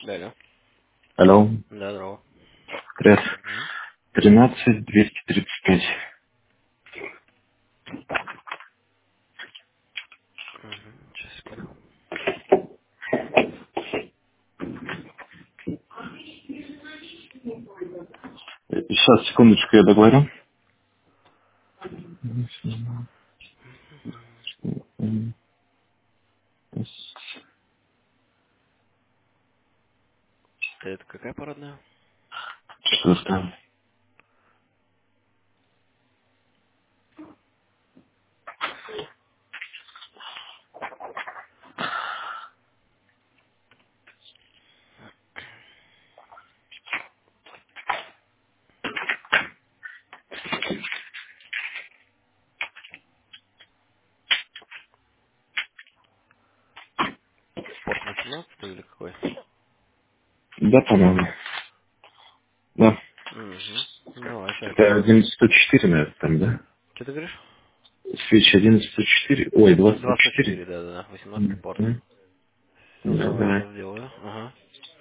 Да, алло. Алло, Да, здорово. привет. Мгм. 13235. Мгм. Сейчас, секунду. Сейчас, секундочку, я договорю. Это какая парадная? Четвертое. Порт 18 или какой? Да, по-моему. Да. Угу. Давай, сейчас Это гляну. 1104, наверное, там, да? Что ты говоришь? Свеч 1104. Ой, 204, 204. да-да-да. 18 порт. Мгм. Все, Да, давай, давай. сейчас сделаю. Ага.